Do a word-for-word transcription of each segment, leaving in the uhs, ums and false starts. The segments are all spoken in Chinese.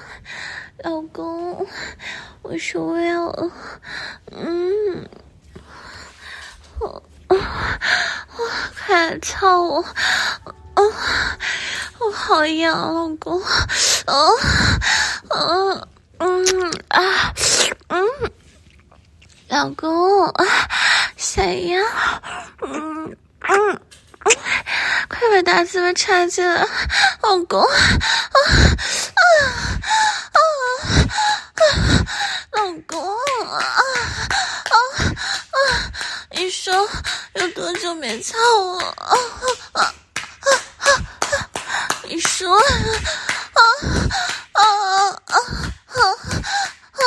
老公，我说要，嗯，我我快来操我，哦，我好痒，老公，哦，嗯嗯啊，嗯，老公，啊，谁呀？嗯嗯。快把大字巴插进来，老公！啊啊啊啊！老公啊啊啊！你说有多久没操我？啊啊啊啊！你说啊啊啊啊啊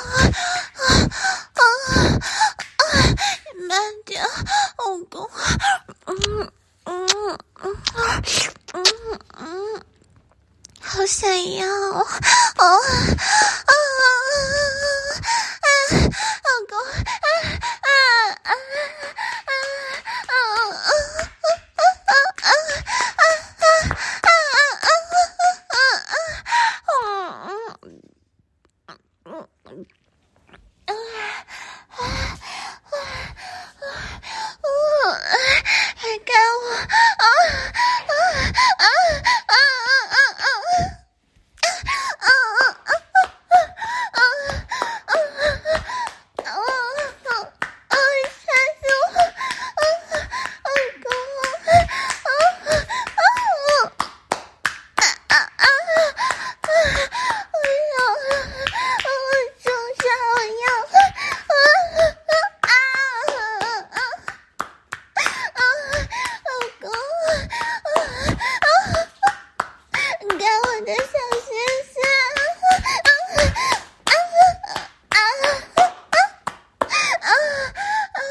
啊啊！你慢点，老公。嗯。嗯嗯嗯嗯，好想要哦啊啊啊！老公啊啊啊啊啊啊啊啊啊啊啊还干我啊啊啊啊啊啊啊啊啊啊啊啊！吓死我！啊啊公啊啊啊啊啊！我要，我就是要啊啊啊！啊，老公，啊啊！你看我的小心心，啊啊啊啊啊啊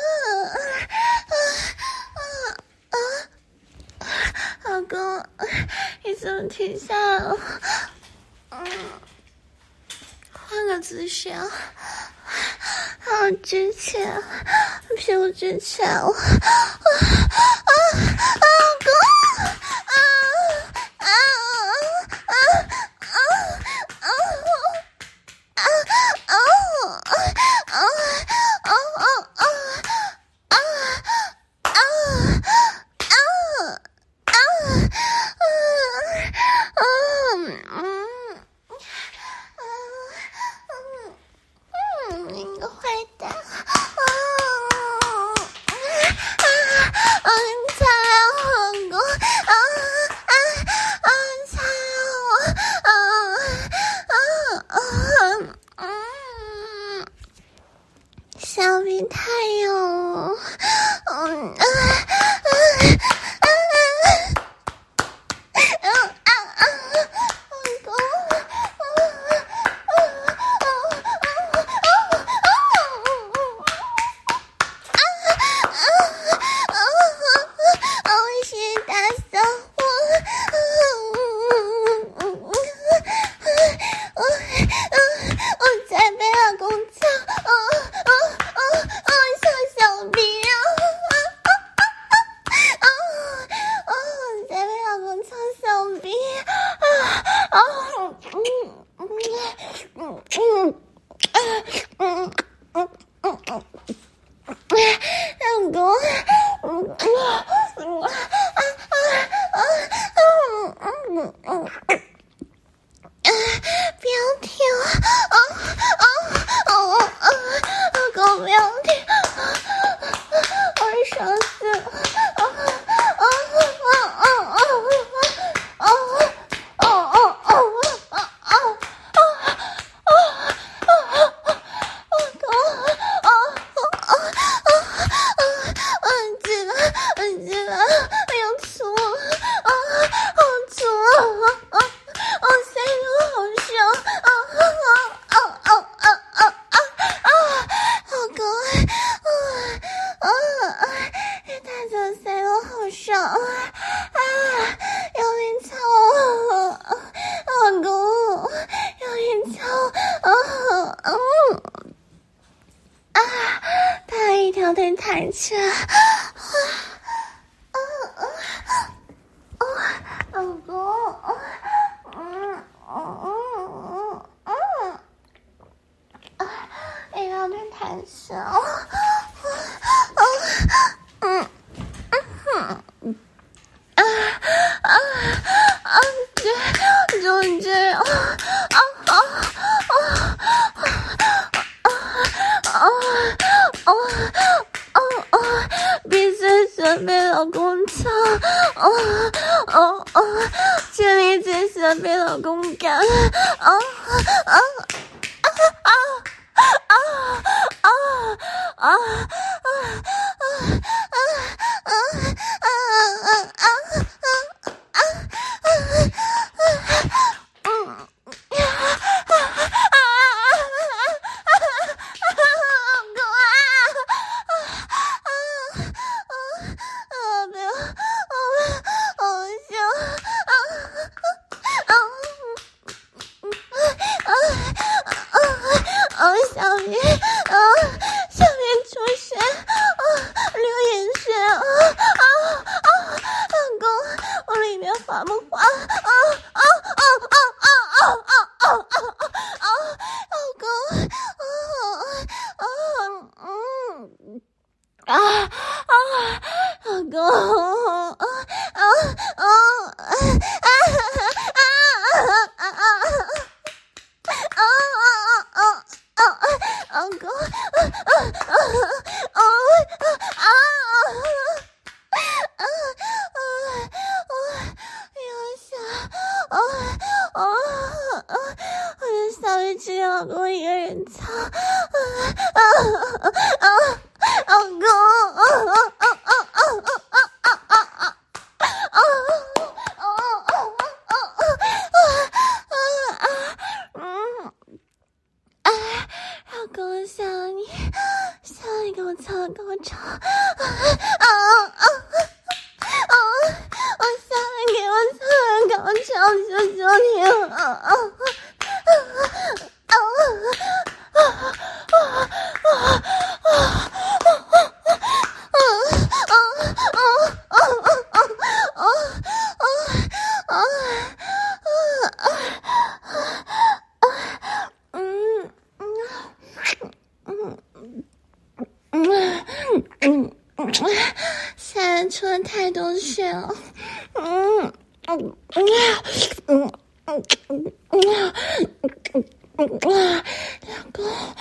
啊啊！老公，你怎么停下了？嗯，换个姿势啊！好之前，屁股之前，我啊啊啊！老公，啊啊啊啊啊啊啊啊啊啊啊啊啊啊啊！嗯嗯。嗯，你个坏蛋！啊啊啊！你踩我，老公！啊啊啊！踩我！啊啊啊！嗯，小鼻太痒了！嗯啊啊啊啊！啊啊啊！老公！啊啊啊啊！我是大小伙，我我在被老公操，哦哦哦哦，小小逼啊！哦哦，我在被老公操小逼啊！哦嗯嗯嗯嗯嗯嗯嗯嗯。老公，嗯嗯啊啊啊啊嗯嗯嗯，不要停啊啊啊啊！老公不要停，我伤死了啊啊啊啊啊啊啊啊啊啊啊！老公啊啊啊！嗯，这个，嗯，这个，哎呦，粗啊，好粗啊！啊，啊，塞入好深啊啊啊啊啊啊啊！老公，啊啊啊！这大嘴塞入好深啊！有人操我，老公，有人操啊啊！啊！他一条腿抬起来，啊啊啊啊！老公，嗯嗯嗯开始啊嗯嗯啊啊啊就就这样啊啊啊啊啊啊啊啊鼻子准备老公操哦哦哦这里最想被老公干啊啊啊啊啊啊啊啊出了太多血了，嗯嗯嗯嗯嗯嗯嗯，老公，